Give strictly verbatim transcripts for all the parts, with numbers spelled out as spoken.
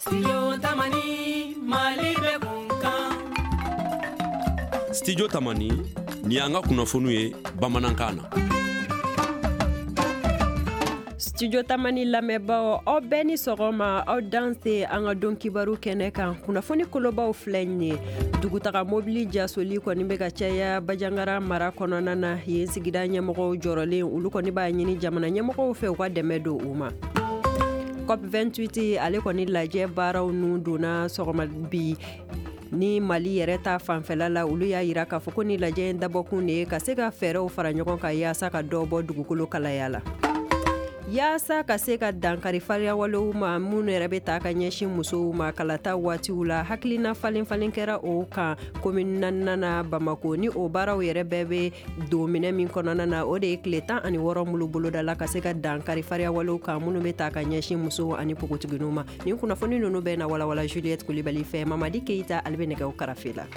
Studio Tamani Mali be kunkan. Studio Tamani ni anga kunafonu ye Bamanankan na. Studio Tamani lamɛnbaaw aw bɛɛ ni sɔgɔma aw danse an ka don kibaru kɛnɛ kan kunnafoni kolobaw filɛ nin ye dugutaga mobili jasoli kɔni bɛ ka caya Bajangara mara kɔnɔna na yen sigida ɲɛmɔgɔw jɔrɔlen olu kɔni b'a ɲini jamana ɲɛmɔgɔw fɛ u ka dɛmɛ don u ma. COP vingt-huit ale kɔni lajɛ baaraw nu donna sɔgɔma bi ni Mali yɛrɛ ta fanfɛla la olu y'a yira k'a fɔ ko ni lajɛ in dabɔkun de ye ka se ka fɛɛrɛw fara ɲɔgɔn kan yaasa ka dɔ bɔ dugukolo kalaya la. Yaasa ka se ka dankari fariya walew ma minnu yɛrɛ bɛ ta ka ɲɛsin musow ma kalata waatiw la hakilina falen falen kɛra o kan commune naaninan na Bamako ni o baaraw yɛrɛ bɛɛ bɛ don minɛ min kɔnɔna na o de ye tile tan ani wɔɔrɔ mulu boloda la ka se ka dankari fariya walew kan minnu bɛ ta ka ɲɛsin musow ani pogotiginw ma nin kunnafoni ninnu bɛ na walawala Juliette Kulibali fɛ Mamadi Keita ale bɛ nɛgɛw karafe la.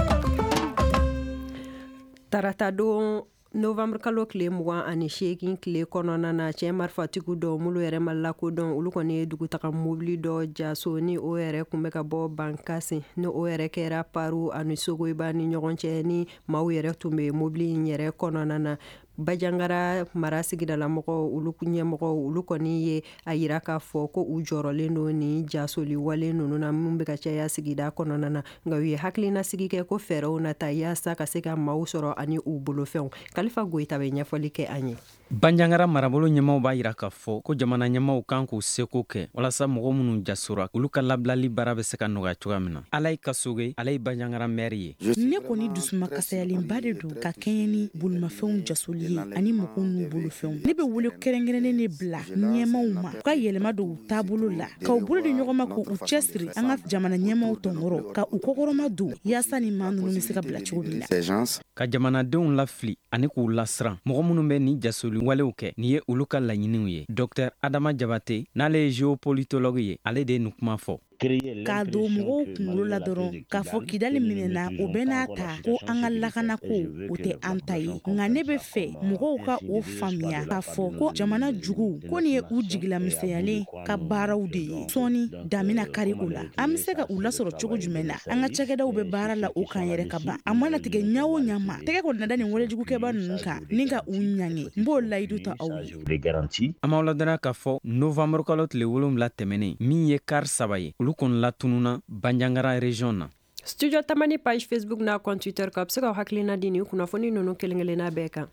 Tarata don Novembre kalo tile mugan ani seegin tile kɔnɔna na cɛ marifatigiw dɔ mulu yɛrɛ ma lakodɔn olu kɔni ye dugutaga mobili dɔ jaso ni o yɛrɛ kun bɛ ka bɔ Bankasi ni o yɛrɛ kɛra Paru ani Sogoiba ni ɲɔgɔn cɛ ni maaw yɛrɛ tun bɛ mobili in yɛrɛ kɔnɔna na. Bajangara mara sigidalamɔgɔw olu ɲɛmɔgɔw olu kɔni ye a yira k'a fɔ ko u jɔrɔlen don ni jasoli wale ninnu na mun bɛ ka caya sigida kɔnɔna na nka u ye hakilina sigi kɛ ko fɛɛrɛw nata yaasa ka se ka maaw sɔrɔ ani u bolofɛnw. Kalifa Goyita bɛ ɲɛfɔli kɛ an ye. Banjangara marabolo ɲɛmaw b'a yira k'a fɔ ko jamana ɲɛmaw kan k'u seko kɛ walasa mɔgɔ minnu jasora olu ka labilali baara bɛ se ka nɔgɔya cogoya min na. Alayi Kasoge ale ye Banjangara maire ye. Ne kɔni dusuma kasayalenba de don ka kɛɲɛ ni bolomafɛnw jasoli ye ani mɔgɔw n'u bolofɛnw. Ne bɛ wele kɛrɛnkɛrɛnnen de bila ɲɛmaw ma u ka yɛlɛma don u taabolo la ka u bolo di ɲɔgɔn ma k'u cɛsiri an ka jamana ɲɛmaw tɔnkɔrɔ ka u kɔkɔrɔma don yaasa ni maa ninnu bɛ se ka bila cogo min na. Ka jamanadenw lafili ani k'u lasiran mɔgɔ minnu bɛ ni jasoli walew kɛ ni ye olu ka laɲiniw ye. Docteur Adama Jabate n'ale ye géopolitologue ye ale de ye nin kuma fɔ. K'a don mɔgɔw kunkolo la dɔrɔn k'a fɔ Kidali minɛna o bɛ n'a ta ko an ka lakana ko o tɛ an ta ye nka ne bɛ fɛ mɔgɔw ka o faamuya k'a fɔ ko jamana juguw ko nin ye u jigilamisɛnyalen ka baaraw de ye sɔɔni damina kari o la an bɛ se ka u lasɔrɔ cogo jumɛn na an ka cakɛdaw bɛ baara la o kan yɛrɛ ka ban a mana tigɛ ɲa o ɲa ma tɛgɛ kɔni nada nin walejugukɛba ninnu kan ni ka u ɲange n b'o layidu ta aw ye. An m'aw ladɔnniya k'a fɔ novembre kalo tile wolonwula tɛmɛnen min ye kari saba ye olu kɔni latununa Banjangara region na. Studio Tamani page Facebook na compte Twitter ka bɛ se ka hakilina di ni kunnafoni ninnu kelen-kelenna bɛɛ kan.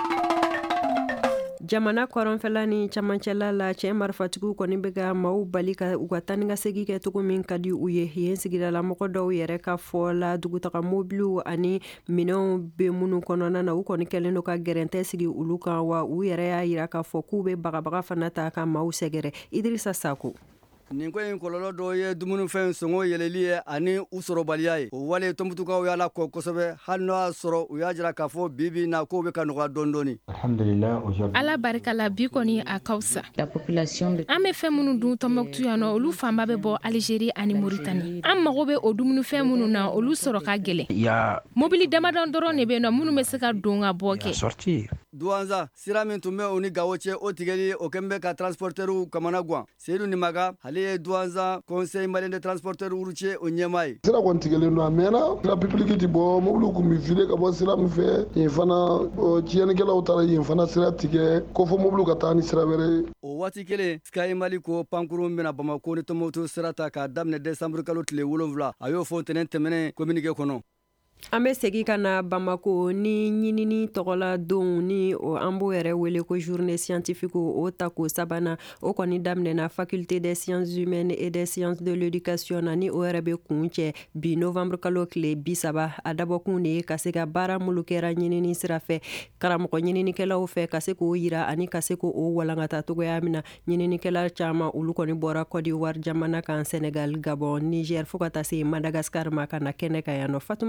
Jamana kɔrɔnfɛla ni camancɛla la cɛ marifatigiw kɔni bɛ ka maaw bali ka u ka taa ni ka segin kɛ cogo min ka di u ye yen sigidalamɔgɔ dɔw yɛrɛ ka fɔ la dugutaga mobiliw ani minɛnw bɛ minnu kɔnɔna na u kɔni kɛlen don ka gɛrɛntɛ sigi olu kan wa u yɛrɛ y'a yira k'a fɔ k'u bɛ bagabaga fana ta ka maaw sɛgɛrɛ. Idrissa Sako. Nin ko in kɔlɔlɔ dɔ ye dumunifɛn sɔngɔ yɛlɛli ye ani u sɔrɔbaliya ye o wale tɔnbutukaw y'a la kɔ kosɛbɛ hali n'o y'a sɔrɔ u y'a jira k'a fɔ bibi na k'o bɛ ka nɔgɔya dɔɔni dɔɔni. Ala barika la bi kɔni a ka fisa an bɛ fɛn minnu dun Tɔnbɔkutu yan nɔ olu fanba bɛ bɔ Algérie ani Mauritanie an mago bɛ o dumunifɛn minnu na olu sɔrɔ ka gɛlɛn mobili damadɔ dɔrɔn de bɛ yen nɔ minnu bɛ se ka don ka bɔ kɛ. Douanza sira min tun bɛ u ni Gawo cɛ o tigɛli o kɛlen bɛ ka transporteurs kamana guwan Seydou Nimaga ale ye Douanza conseil malien de transporteurs routiers o ɲɛmaa ye. Sira kɔni tigɛlen don a mɛnna sira publique ti bɔ mobiliw kun bɛ file ka bɔ sira min fɛ yen fana tiɲɛnikɛlaw taara yen fana sira tigɛ ko fɔ mobiliw ka taa ni sira wɛrɛ ye. O waati kelen Sky Mali ko pankuru bɛna Bamako ni Tɔnbɔkutu sira ta k'a daminɛ décembre kalo tile wolonwula a y'o fɔ ntɛnɛn tɛmɛnen communiqué kɔnɔ. An bɛ segin ka na Bamako ni ɲinini tɔgɔla don ni o an b'o yɛrɛ wele ko journée scientifique o tako sabanan o kɔni daminɛna faculté des sciences humaines et des sciences de l'éducation na ni o yɛrɛ bɛ kun cɛ bi novembre kalo tile bi saba a dabɔkun de ye ka se ka baara mulu kɛra ɲinini sira fɛ karamɔgɔ ɲininikɛlaw fɛ ka se k'o yira ani ka se k'o walankata cogoya min na ɲininikɛla caman olu kɔni bɔra Côte d'Ivoire jamana kan Sénégal Gabon Niger fo ka taa se Madagascar ma ka na kɛnɛ kan yan nɔ Fatumata Kojo.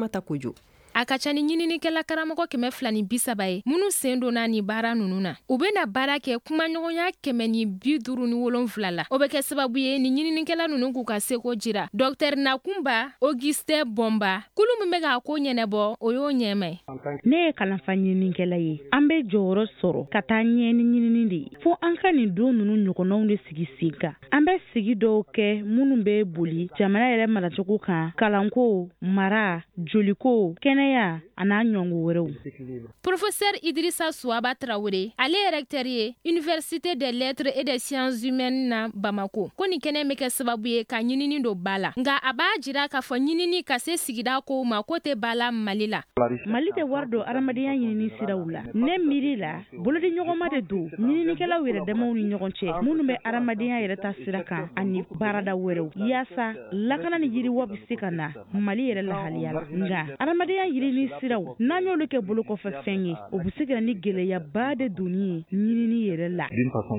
studio. A ka ca ni ɲininikɛla karamɔgɔ kɛmɛ fila ni bi saba ye minnu sen donna ni baara nunu na. U bena baara kɛ kumaɲɔgɔnya kɛmɛ ni bi duru ni wolonfila la. O bɛ kɛ sababu ye ni ɲininikɛla nunu k'u ka seko jira. Dr Nakumba Auguste Bomba kulu min bɛ k'a ko ɲɛnɛbɔ o y'o ɲɛmɛ. Ne ye kalanfa ɲininikɛla ye. An bɛ jɔyɔrɔ sɔrɔ ka taa ɲɛ ni ɲinini de ye. Fo an ka nin don nunu ɲɔgɔnnaw de sigi sen kan. An bɛ sigi dɔw kɛ minnu bɛ boli jamana yɛrɛ maracogo kan, kalanko, mara, joliko, kɛnɛ ya ana ɲɔngo wɛrɛw. Professeur Idrissa Souaba Traoré, ale est recteur ye Université des Lettres et des Sciences Humaines na Bamako. Ko ni kɛnɛ bɛ kɛ sababu ye ka ɲinini do bala. Nga a b'a jira k'a fɔ ɲinini ka se sigida ko ma ko tɛ bala Mali la. Mali tɛ wari don adamadenya ɲinini siraw la. Ne miiri la bolodi ɲɔgɔnma de don ɲininikɛlaw yɛrɛ damaw ni ɲɔgɔn cɛ minnu bɛ adamadenya yɛrɛ ta sira kan ani baarada wɛrɛw. Yaasa lakana ni yiriwa bɛ se ka na Mali yɛrɛ lahaliya la. Nga adamadenya yirinin siraw n'an y'olu kɛ bolo kɔfɛ fɛn ye o bɛ se ka ni gɛlɛyaba de donni ye ɲinini yɛrɛ la.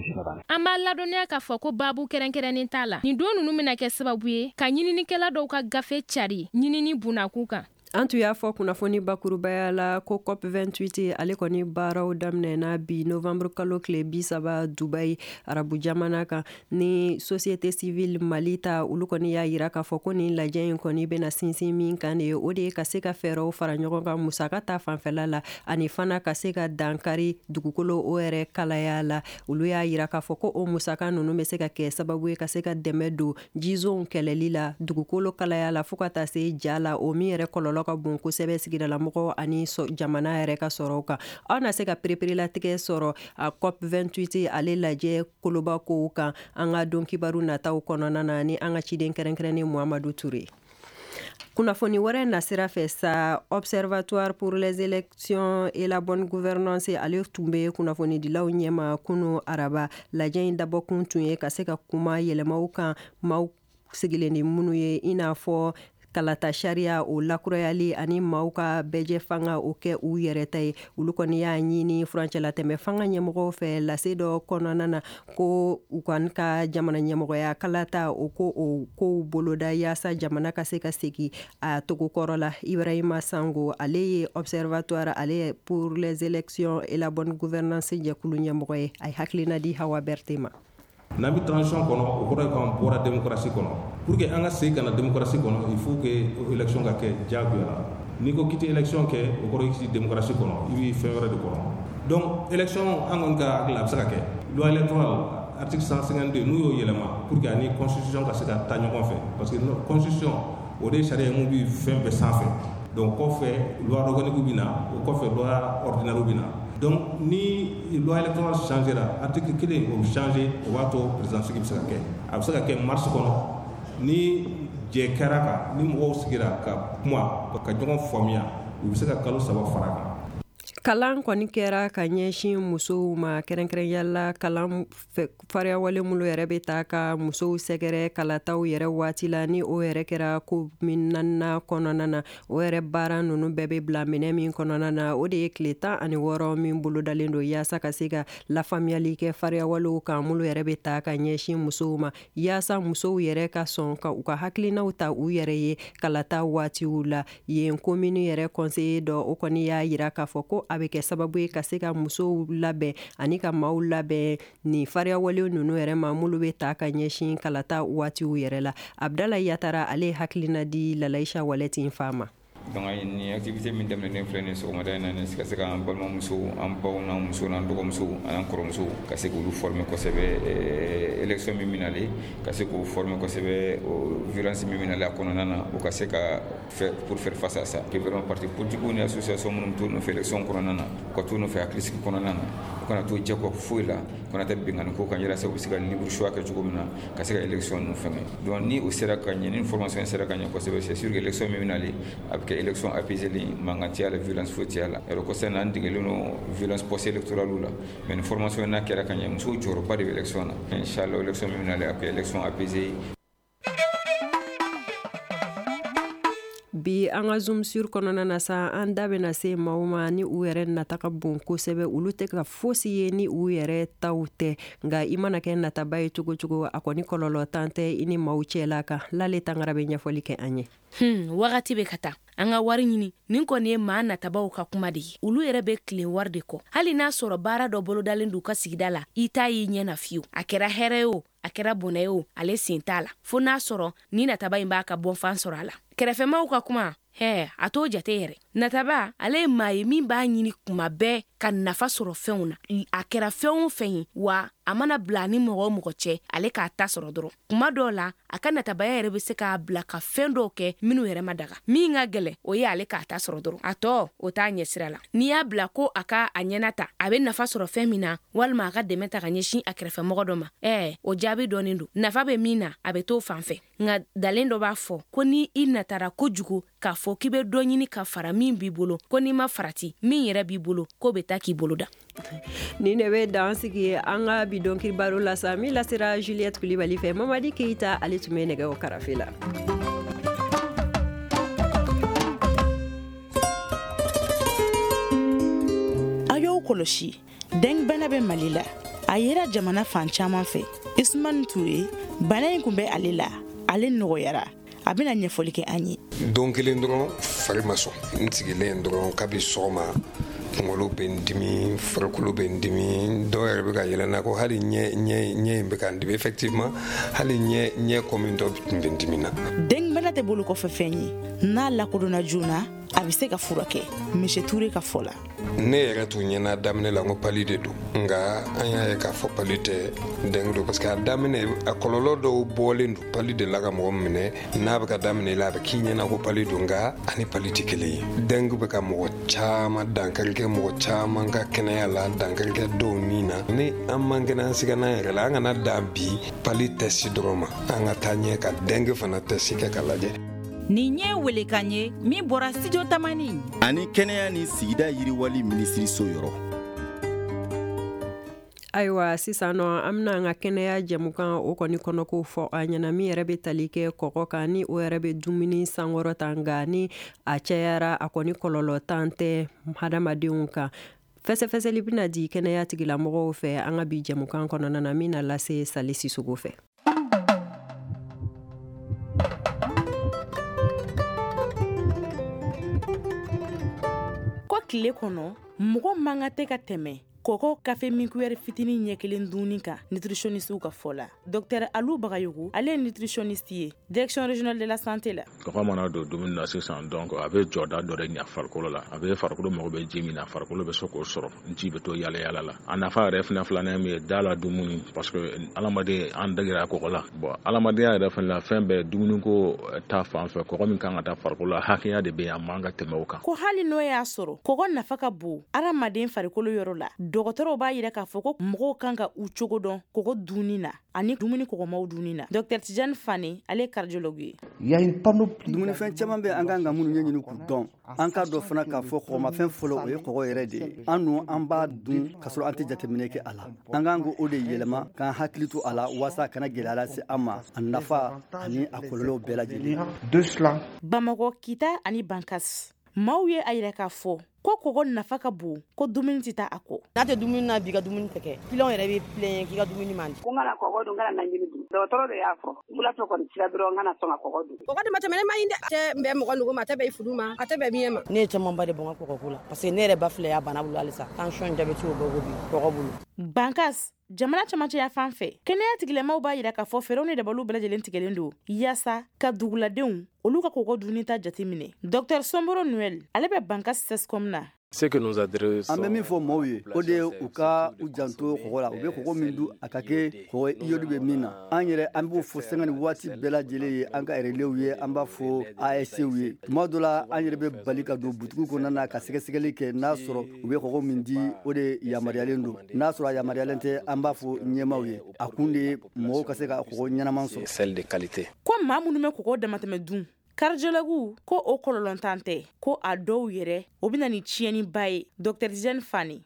An b'a ladɔnniya k'a fɔ ko baabu kɛrɛnkɛrɛnnen t'a la. Nin don ninnu bɛna kɛ sababu ye ka ɲininikɛla dɔw ka gafe cari ɲinini bunakun kan. An tun y'a fɔ kunnafoni bakurubaya la ko COP vingt-huit ale kɔni baaraw daminɛna bi novembre kalo tile bi saba Dubai arabu jamana kan ni société civile Mali ta olu kɔni y'a yira k'a fɔ ko nin lajɛ in kɔni bɛna sinsin min kan de o de ye ka se ka fɛɛrɛw fara ɲɔgɔn kan musaka ta fanfɛla la ani fana ka se ka dankari dugukolo o yɛrɛ kalaya la. Olu y'a yira k'a fɔ ko o musaka ninnu bɛ se ka kɛ sababu ye ka se ka dɛmɛ don jizow kɛlɛli la dugukolo kalaya la fo ka taa se ja la o min yɛrɛ kɔlɔlɔ ka bon kosɛbɛ sigidalamɔgɔw ani jamana yɛrɛ ka sɔrɔ kan. Aw na se ka pereperelatigɛ sɔrɔ a COP vingt-huit ale lajɛ koloba kow kan an ka don kibaru nataw kɔnɔna na ni an ka ciden kɛrɛnkɛrɛnnen Muhamadu Ture. Kunnafoni wɛrɛ nasira fɛ sa Observatoire pour les élections et la bonne gouvernance ale tun bɛ kunnafoni dilaw ɲɛma kunu araba lajɛ in dabɔkun tun ye ka se ka kuma yɛlɛmaw kan maaw sigilen ni minnu ye i n'a fɔ kalata sariya o lakurayali ani maaw ka bɛjɛ fanga o kɛ u yɛrɛ ta ye. Olu kɔni y'a ɲini furancɛlatɛmɛ fanga ɲɛmɔgɔw fɛ lase dɔ kɔnɔna na ko u kɔni ka jamana ɲɛmɔgɔya kalata o ko o kow boloda yaasa jamana ka se ka segi a togokɔrɔ la. Ibrahima Sango ale ye Observatoire ale pour les élections et la bonne gouvernance jɛkulu ɲɛmɔgɔ ye. A ye hakilina di Hawa Berté ma. N'an bɛ transition kɔnɔ o kɔrɔ ye k'an bɔra démocratie kɔnɔ. Pour que an ka segin ka na démocratie kɔnɔ il faut que élection ka kɛ diyagoya la. N'i ko k'i tɛ élection kɛ o kɔrɔ ye k'i démocratie kɔnɔ i bɛ fɛn wɛrɛ de kɔnɔ. Donc élection an kɔni ka hakili la a bɛ se ka kɛ. Loi électorale article cent cinquante-deux n'u y'o yɛlɛma pour que ani constitution ka se ka taa ɲɔgɔn fɛ parce que constitution o de ye sariya mun bɛ fɛn bɛɛ sanfɛ. Donc kɔfɛ loi organique bɛ na o kɔfɛ loi ordinaire bɛ na. Donc ni loi électorale changera article kelen o changer o b'a to présidentielle bɛ se ka kɛ a bɛ se ka kɛ mars kɔnɔ ni jɛ kɛra kan ni mɔgɔw sigira ka kuma ka ɲɔgɔn faamuya u bɛ se ka kalo saba fara kan. Kalan kɔni kɛra ka ɲɛsin musow ma kɛrɛnkɛrɛnyala kalan fariyawale minnu yɛrɛ bɛ taa ka musow sɛgɛrɛ kalataw yɛrɛ waati la ni o yɛrɛ kɛra ko min naaninan kɔnɔna na o yɛrɛ baara ninnu bɛɛ bɛ bila minɛ min kɔnɔna na o de ye tile tan ani wɔɔrɔ min bolodalen don yaasa ka se ka lafaamuyali kɛ fariyawalew kan minnu yɛrɛ bɛ taa ka ɲɛsin musow ma yaasa musow yɛrɛ ka sɔn ka u ka hakilinaw ta u yɛrɛ ye kalata waatiw la yen komini yɛrɛ conseiller dɔ o kɔni y'a yira k'a fɔ ko a bɛ kɛ sababu ye ka se ka musow labɛn ani ka maaw labɛn ni fariyawale ninnu yɛrɛ ma minnu bɛ ta ka ɲɛsin kalata waatiw yɛrɛ la. Abdala Yatara ale hakilina di Lalaisha Waletin Fama. Donc ni activité min daminɛnen filɛ nin sɔgɔmada in na ni ka se ka an balimamuso an baw n'an muso n'an dɔgɔmuso an kɔrɔmuso ka se k'olu former kosɛbɛ élection min minale ka se k'u former kosɛbɛ o violence min minale a kɔnɔna na o ka se ka faire pour faire face à ça que vraiment parti politique ni association minnu t'u nɔfɛ élection kɔnɔna na ka t'u nɔfɛ hakilisigi kɔnɔna na u kana to jɛkɔ foyi la kana tɛ bengani ko kan yɛrɛ se u bɛ se ka libre choix kɛ cogo min na ka se ka élection ninnu fɛngɛ donc ni o sera ka ɲɛ ni formation sera ka ɲɛ kosɛbɛ c'est sûr que élection min minale a bɛ kɛ élection apaisée mankan tɛ a la violence foyi tɛ a la yɔrɔ kosɛbɛ n'an degelen no violence post électorale la mais ni formation n'a kɛra ka ɲɛ musow jɔyɔrɔba de bɛ élection na inchallah élection min minale a bɛ kɛ élection apaisée. Bi an ka zoom sur kɔnɔna na sa an da bɛna se maaw ma ni u yɛrɛ nata ka bon kosɛbɛ olu tɛ ka fosi ye ni u yɛrɛ taw tɛ nka i mana kɛ nataba ye cogo cogo a kɔni kɔlɔlɔ tan tɛ i ni maaw cɛla kan Lale Tangara bɛ ɲɛfɔli kɛ an ye. hmm wagati be kata an ka wari ɲini nin kɔni ye maa natabaw ka kuma de ye olu yɛrɛ be tilen wari de kɔ hali n'a sɔrɔ baara dɔ bolodalen du ka sigida la i t'a y'i ɲɛna fiyewu a kɛra hɛrɛ ye o a kɛra bonɛ ye o ale sen t'a la fo n'a sɔrɔ ni nataba in b'a ka bɔnfan sɔrɔ a la kɛrɛfɛmaw ka kuma hɛ a t'o jate yɛrɛ nataba ale ye maa ye min b'a ɲini kuma bɛɛ ka nafa sɔrɔ fɛnw na a kɛra fɛn o fɛn ye wa a mana bila ni mɔgɔ mɔgɔ cɛ ale k'a ta sɔrɔ dɔrɔn kuma dɔw la a ka natabaya yɛrɛ be se k'a bila ka fɛn dɔw kɛ minnu yɛrɛ ma daga min ka gɛlɛ o ye ale k'a ta sɔrɔ dɔrɔn a tɔ o t'a ɲɛsira la n'i y'a bila ko a ka a ɲɛna ta a be nafa sɔrɔ fɛn min na walima a ka dɛmɛ ta ka ɲɛsin a kɛrɛfɛmɔgɔ dɔ ma ɛɛ o jaabi dɔɔnin don nafa be min na a be t'o fan fɛ nka dalen dɔ b'a fɔ ko ni i natara kojugu k'a fɔ k'i be dɔ ɲini ka fara min b'i bolo ko n'i ma farati min yɛrɛ b'i bolo ko be ta k'i bolo da ni ne be dan sigi an ka bi dɔnkili baro la sa min lasera Juliette Kulibali fɛ Mamadi Keita ale tun be nɛgɛ o karafe la a y'o kɔlɔsi dengbana be Mali la a yera jamana fan caman fɛ Ismane Touré bana in kun bɛ ale la ale nɔgɔyara a bɛna ɲɛfɔli kɛ an ye don kelen dɔrɔn fari ma sɔn n sigilen dɔrɔn kabi sɔgɔma kunkolo bɛ n dimi farikolo bɛ n dimi dɔw yɛrɛ bɛ ka yɛlɛnna ko hali ɲɛ ɲɛ ɲɛ in bɛ ka n dimi effectivement hali ɲɛ ɲɛ kɔmi dɔ tun bɛ n dimi na dengbana tɛ bolo kɔfɛ fɛn ye n'a lakodɔnna joona a bɛ se ka furakɛ Monsieur Touré ka fɔ la ne yɛrɛ tun ɲɛna daminɛ la n ko pali de don nka an y'a ye k'a fɔ pali tɛ dengue don parce que a daminɛ a kɔlɔlɔ dɔw bɔlen don pali de la ka mɔgɔ minɛ n'a bɛ ka daminɛ i la a bɛ k'i ɲɛna ko pali don nka ani pali tɛ kelen ye dengue bɛ ka mɔgɔ caman dankari kɛ mɔgɔ caman ka kɛnɛya la dankari kɛ dɔw ni na ni an man kɛnɛ an sigana yɛrɛ la an kana dan bi pali tɛsi dɔrɔn ma an ka taa ɲɛ ka dengue fana tɛsi kɛ ka lajɛ nin ye welekan ye min bɔra studio tamani ani kɛnɛya ni sigida yiriwali minisiriso yɔrɔ ayiwa sisan nɔ an bena an ka kɛnɛya jɛmukan o kɔni kɔnɔ ko fɔ a ɲɛna min yɛrɛ be tali kɛ kɔgɔ kan ni o yɛrɛ be dumuni sankɔrɔ ta nka ni a cɛyara a kɔni kɔlɔlɔ tan tɛ hadamadenw kan fɛsɛfɛsɛli bena di kɛnɛya tigilamɔgɔw fɛ an ka bi jɛmukan kɔnɔna na min na lase Sali Sisogo fɛ tile kɔnɔ mɔgɔ man ka tɛ ka tɛmɛ kɔkɔ kafe minkuyɛri fitini ɲɛ kelen dunni kan nutritionniste ka fɔ la Docteur Alou Bagayogo ale ye nutritionniste ye direction régionale de la santé la kɔkɔ mana don dumuni na sisan donc a bɛ jɔda dɔ de ɲa farikolo la a bɛ farikolo mago bɛ ji min na farikolo bɛ se k'o sɔrɔ ji bɛ to yala yala la a nafa yɛrɛ fana filanan min ye da la dumuni parce que adamaden an degera kɔgɔ la bon adamadenya yɛrɛ fana la fɛn bɛɛ dumuni ko ta fan fɛ kɔgɔ min kan ka taa farikolo la hakɛya de bɛ yen a man ka tɛmɛ o kan ko hali n'o y'a sɔrɔ kɔgɔ nafa ka bon adamaden farikolo yɔrɔ la dɔgɔtɔrɔw b'a yira k'a fɔ ko mɔgɔw kan ka u cogo dɔn kɔgɔ dunni na ani dumuni kɔgɔmaw dunni na Docteur Tijani Fane ale ye cardiologue ye dumunifɛn caman bɛ an kan ka minnu ɲɛɲini k'u dɔn an ka dɔ fana k'a fɔ kɔgɔmafɛn fɔlɔ o ye kɔgɔ yɛrɛ de ye an nu an b'a dun ka sɔrɔ an tɛ jateminɛ kɛ a la an kan ka o de yɛlɛma k'an hakili to a la walasa a kana gɛlɛya lase an ma a nafa ani a kɔlɔlɔw bɛɛ lajɛlen Bamakɔ Kita ani Bankas maaw ye a yira k'a fɔ ko kɔgɔ nafa ka bon ko dumuni tɛ taa a kɔ n'a tɛ dumuni na bi ka dumuni tɛ kɛ client yɛrɛ bɛ plaigner k'i ka dumuni man di ko n kana kɔgɔ dun n kana najini dun dɔgɔtɔrɔ de y'a fɔ wulafɛ kɔni sira dɔrɔn n kana sɔn ka kɔgɔ dun kɔgɔ de ma tɛmɛ ne ma ɲi dɛ a tɛ bɛn mɔgɔ nugu ma a tɛ bɛn i fudu ma a tɛ bɛn biɲɛ ma ne ye camanba de bɔn n ka kɔgɔko la parce que ne yɛrɛ ba filɛ y'a bana bolo halisa tension jabɛti o bɛɛ bi kɔgɔ bolo Bankas jamana camancɛya fan fɛ kɛnɛya tigilamaw b'a yira k'a fɔ fɛɛrɛw ni dabaliw bɛɛ lajɛlen tigɛlen don yaasa ka duguladenw olu ka kɔgɔ dunni ta jate minɛ Docteur Somboro Noël ale bɛ Bankas Sescom na an bɛ min fɔ maaw ye o de ye u ka u janto kɔgɔ la u bɛ kɔgɔ min dun a ka kɛ kɔgɔ iyodi bɛ min na an yɛrɛ an b'o fɔ sanga ni waati bɛɛ lajɛlen ye an ka relais ye an b'a fɔ A S C ye tuma dɔ la an yɛrɛ bɛ bali ka don butigiw kɔnɔna na ka sɛgɛsɛgɛli kɛ n'a sɔrɔ u bɛ kɔgɔ min di o de yamaruyalen don n'a sɔrɔ a yamaruyalen tɛ an b'a fɔ ɲɛmaaw ye a kun de ye mɔgɔw ka se ka kɔgɔ ɲɛnaman sɔrɔ celle de qualité ko maa minnu bɛ kɔgɔ damatɛmɛ dun cardiologue ko o kɔlɔlɔntan tɛ ko a dɔw yɛrɛ o bɛna ni tiɲɛniba ye Docteur Tijani Fane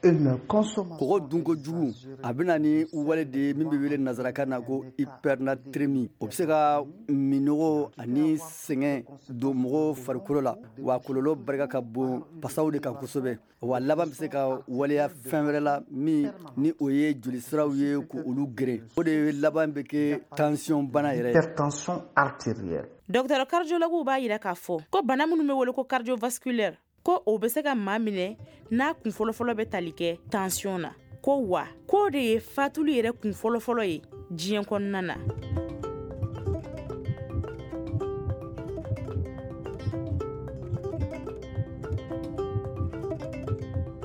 kɔgɔ dunko jugu a bɛna ni wale de ye min bɛ wele nazarakan na ko hypernatremie o bɛ se ka minɔgɔ ani sɛgɛn don mɔgɔ farikolo la wa kɔlɔlɔ barika ka bon pasaw de kan kosɛbɛ wa laban bɛ se ka waleya fɛn wɛrɛ la min ni o ye jolisiraw ye k'olu geren o de laban bɛ kɛ tension bana yɛrɛ hypertension artérielle Docteur cardiologue b'a yira k'a fɔ ko bana minnu bɛ wele ko cardiovasculaire ko o bɛ se ka maa minɛ n'a kun fɔlɔfɔlɔ bɛ tali kɛ tension na ko wa ko de ye fatuli yɛrɛ kun fɔlɔfɔlɔ ye diɲɛ kɔnɔna na.